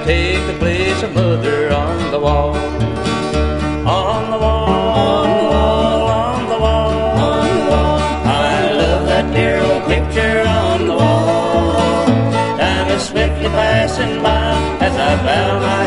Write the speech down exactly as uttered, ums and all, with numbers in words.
take the place of mother on the wall. On the wall, on the wall, on the wall, on the wall. I love that dear old picture on the wall. Time is swiftly passing by as I bow my